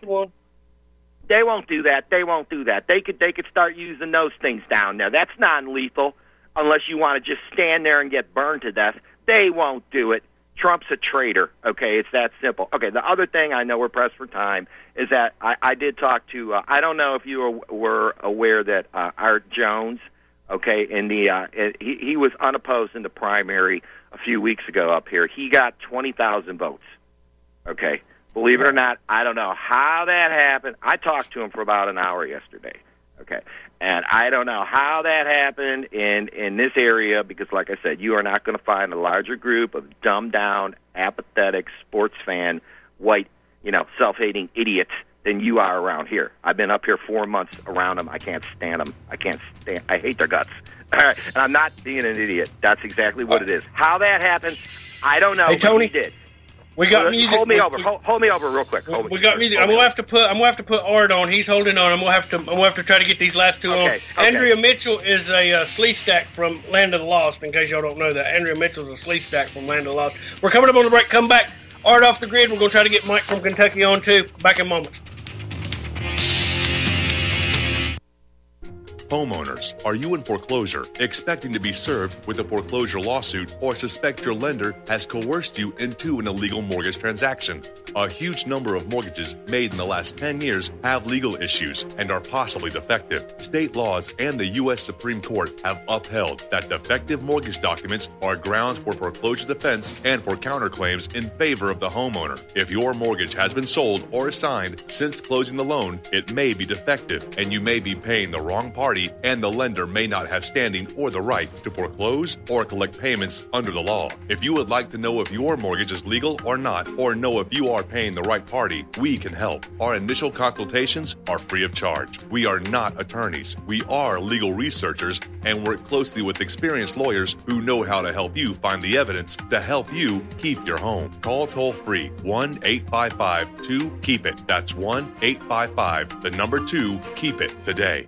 do that. They won't do that. They could start using those things down there. That's non-lethal unless you want to just stand there and get burned to death. They won't do it. Trump's a traitor. Okay, it's that simple. Okay, the other thing, I know we're pressed for time, is that I did talk to, I don't know if you were aware that Art Jones, okay, he was unopposed in the primary a few weeks ago up here. He got 20,000 votes. Okay, believe it or not, I don't know how that happened. I talked to him for about an hour yesterday. Okay, and I don't know how that happened in this area because, like I said, you are not going to find a larger group of dumbed-down, apathetic, sports fan, white, self-hating idiots than you are around here. I've been up here 4 months around them. I can't stand them. I hate their guts. All right, and I'm not being an idiot. That's exactly what it is. How that happened, I don't know. Hey, Tony, he did. We got music. Hold me over real quick. We got music. I'm gonna have to put Art on. He's holding on. I'm gonna have to try to get these last two on. Andrea Mitchell is a Slee Stack from Land of the Lost. In case y'all don't know that, Andrea Mitchell's a Slee Stack from Land of the Lost. We're coming up on the break. Come back. Art off the grid. We're gonna try to get Mike from Kentucky on too. Back in moments. Homeowners, are you in foreclosure, expecting to be served with a foreclosure lawsuit, or suspect your lender has coerced you into an illegal mortgage transaction? A huge number of mortgages made in the last 10 years have legal issues and are possibly defective. State laws and the U.S. Supreme Court have upheld that defective mortgage documents are grounds for foreclosure defense and for counterclaims in favor of the homeowner. If your mortgage has been sold or assigned since closing the loan, it may be defective and you may be paying the wrong party, and the lender may not have standing or the right to foreclose or collect payments under the law. If you would like to know if your mortgage is legal or not, or know if you are paying the right party, we can help. Our initial consultations are free of charge. We are not attorneys. We are legal researchers and work closely with experienced lawyers who know how to help you find the evidence to help you keep your home. Call toll-free 1-855-2-KEEP-IT. That's 1-855-2-KEEP-IT today.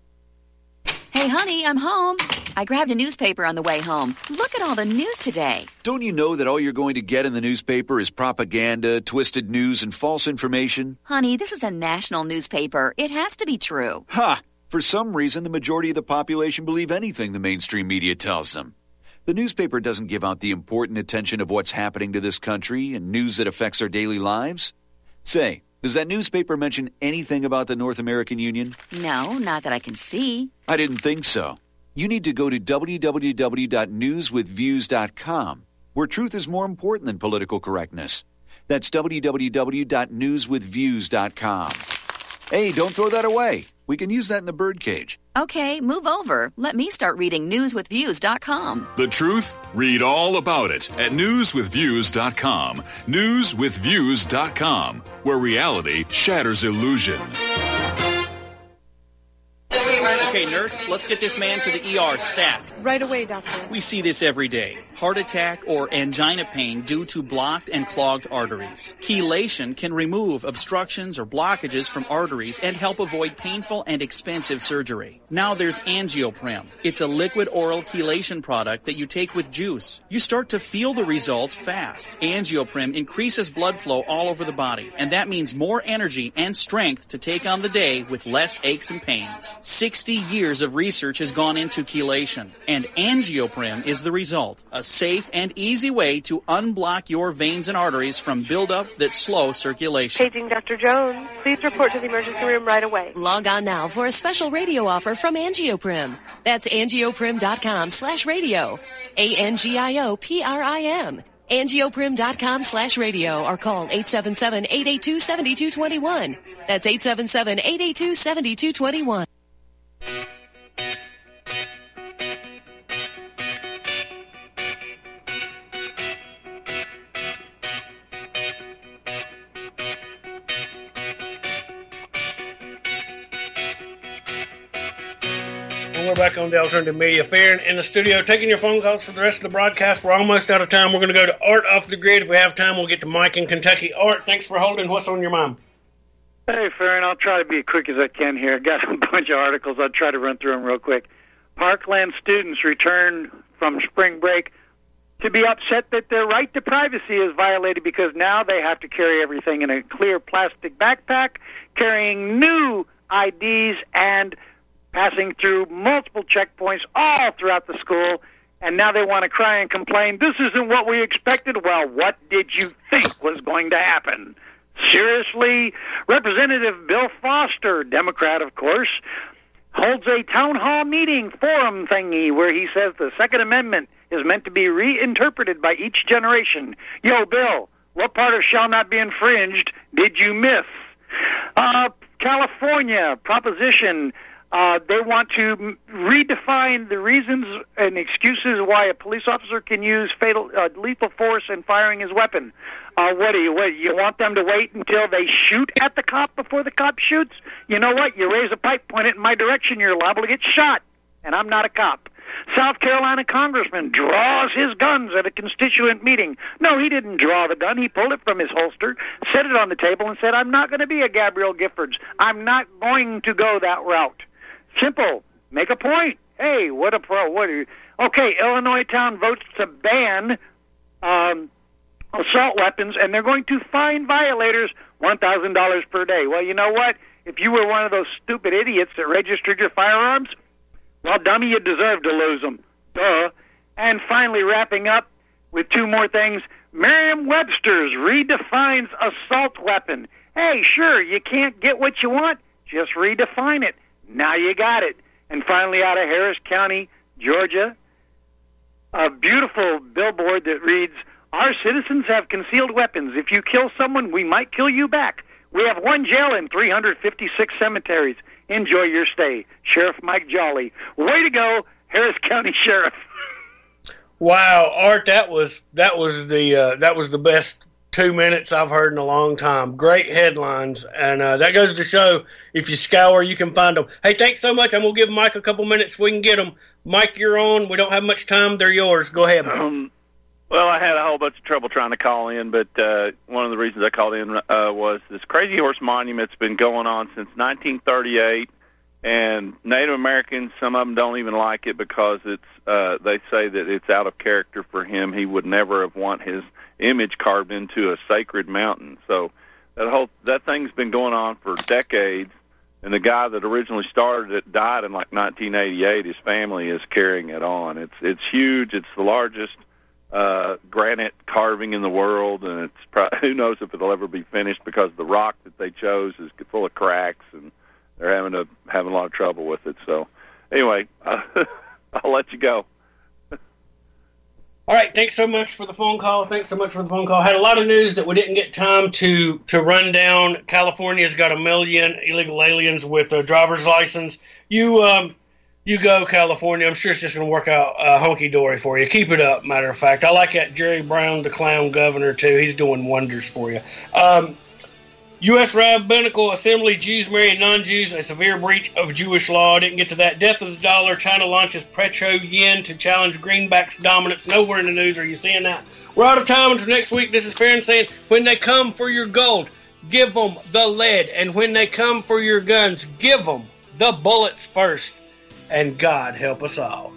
Hey, honey, I'm home. I grabbed a newspaper on the way home. Look at all the news today. Don't you know that all you're going to get in the newspaper is propaganda, twisted news, and false information? Honey, this is a national newspaper. It has to be true. Ha! For some reason, the majority of the population believe anything the mainstream media tells them. The newspaper doesn't give out the important attention of what's happening to this country and news that affects our daily lives. Say, does that newspaper mention anything about the North American Union? No, not that I can see. I didn't think so. You need to go to www.newswithviews.com, where truth is more important than political correctness. That's www.newswithviews.com. Hey, don't throw that away. We can use that in the birdcage. Okay, move over. Let me start reading newswithviews.com. The truth? Read all about it at newswithviews.com. Newswithviews.com, where reality shatters illusion. Okay, nurse, let's get this man to the ER stat. Right away, doctor. We see this every day. Heart attack or angina pain due to blocked and clogged arteries. Chelation can remove obstructions or blockages from arteries and help avoid painful and expensive surgery. Now there's Angioprim. It's a liquid oral chelation product that you take with juice. You start to feel the results fast. Angioprim increases blood flow all over the body, and that means more energy and strength to take on the day with less aches and pains. 60 years of research has gone into chelation, and Angioprim is the result. A safe and easy way to unblock your veins and arteries from buildup that slow circulation. Paging Dr. Jones. Please report to the emergency room right away. Log on now for a special radio offer from Angioprim. That's angioprim.com/radio. ANGIOPRIM. Angioprim.com/radio or call 877-882-7221. That's 877-882-7221. We're back on the Alternative Media Fair in the studio, taking your phone calls for the rest of the broadcast. We're almost out of time. We're going to go to Art off the grid. If we have time, we'll get to Mike in Kentucky. Art, thanks for holding. What's on your mind? Hey, Farron, I'll try to be as quick as I can here. I've got a bunch of articles. I'll try to run through them real quick. Parkland students return from spring break to be upset that their right to privacy is violated because now they have to carry everything in a clear plastic backpack, carrying new IDs and passing through multiple checkpoints all throughout the school. And now they want to cry and complain, this isn't what we expected. Well, what did you think was going to happen? Seriously? Representative Bill Foster, Democrat, of course, holds a town hall meeting forum thingy where he says the Second Amendment is meant to be reinterpreted by each generation. Yo, Bill, what part of shall not be infringed did you miss? California proposition, they want to redefine the reasons and excuses why a police officer can use lethal force in firing his weapon. What you want them to wait until they shoot at the cop before the cop shoots? You know what? You raise a pipe, point it in my direction, you're liable to get shot. And I'm not a cop. South Carolina congressman draws his guns at a constituent meeting. No, he didn't draw the gun. He pulled it from his holster, set it on the table, and said, I'm not going to be a Gabrielle Giffords. I'm not going to go that route. Simple. Make a point. Hey, what a pro. Okay, Illinois town votes to ban assault weapons, and they're going to fine violators $1,000 per day. Well, you know what? If you were one of those stupid idiots that registered your firearms, well, dummy, you deserve to lose them. Duh. And finally, wrapping up with two more things, Merriam-Webster's redefines assault weapon. Hey, sure, you can't get what you want, just redefine it. Now you got it. And finally, out of Harris County, Georgia, a beautiful billboard that reads, our citizens have concealed weapons. If you kill someone, we might kill you back. We have one jail and 356 cemeteries. Enjoy your stay. Sheriff Mike Jolly. Way to go, Harris County Sheriff. Wow, Art, that was the best 2 minutes I've heard in a long time. Great headlines, and that goes to show if you scour, you can find them. Hey, thanks so much. I'm going to give Mike a couple minutes so we can get them. Mike, you're on. We don't have much time. They're yours. Go ahead. Well, I had a whole bunch of trouble trying to call in, but one of the reasons I called in was this Crazy Horse Monument's been going on since 1938, and Native Americans, some of them don't even like it because it's they say that it's out of character for him. He would never have want his image carved into a sacred mountain. So that thing's been going on for decades, and the guy that originally started it died in like 1988. His family is carrying it on. It's huge. It's the largest granite carving in the world, and it's who knows if it'll ever be finished because the rock that they chose is full of cracks, and they're having a lot of trouble with it. So, anyway, I'll let you go. All right, thanks so much for the phone call. Had a lot of news that we didn't get time to run down. California's got 1 million illegal aliens with a driver's license. You go, California. I'm sure it's just going to work out honky-dory for you. Keep it up, matter of fact. I like that Jerry Brown, the clown governor, too. He's doing wonders for you. U.S. Rabbinical Assembly, Jews marrying non-Jews, a severe breach of Jewish law. Didn't get to that. Death of the dollar. China launches petro-yen to challenge greenback's dominance. Nowhere in the news are you seeing that. We're out of time until next week. This is Farron saying, when they come for your gold, give them the lead. And when they come for your guns, give them the bullets first. And God help us all.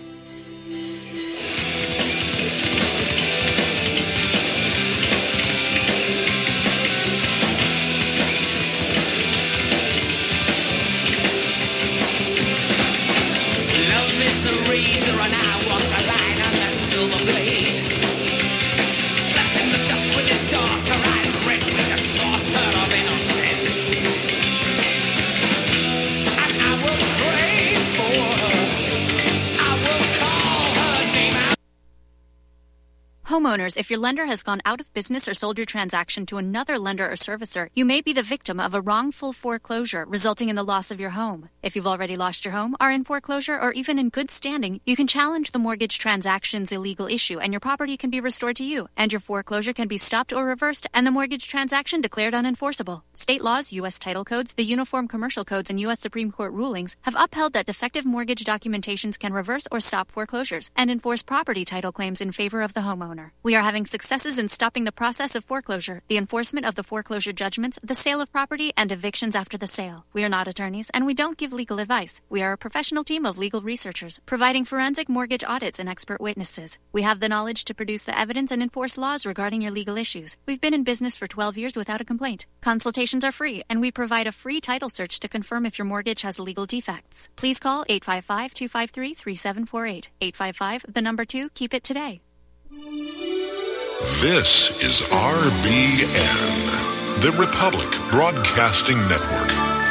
Love is a razor and I walk the line on that silver blade. Slapping the dust with his daughter, eyes red with a slaughter of innocence. And I will pray for her. I will call her name out. Homeowners, if your lender has gone out of business or sold your transaction to another lender or servicer, you may be the victim of a wrongful foreclosure, resulting in the loss of your home. If you've already lost your home, are in foreclosure, or even in good standing, you can challenge the mortgage transaction's illegal issue, and your property can be restored to you, and your foreclosure can be stopped or reversed, and the mortgage transaction declared unenforceable. State laws, U.S. title codes, the Uniform Commercial Codes, and U.S. Supreme Court rulings have upheld that defective mortgage documentations can reverse or stop foreclosures and enforce property title claims in favor of the homeowner. manner. We are having successes in stopping the process of foreclosure, the enforcement of the foreclosure judgments, the sale of property, and evictions after the sale. We are not attorneys, and we don't give legal advice. We are a professional team of legal researchers, providing forensic mortgage audits and expert witnesses. We have the knowledge to produce the evidence and enforce laws regarding your legal issues. We've been in business for 12 years without a complaint. Consultations are free, and we provide a free title search to confirm if your mortgage has legal defects. Please call 855-253-3748. 855, 2, keep it today. This is RBN, the Republic Broadcasting Network.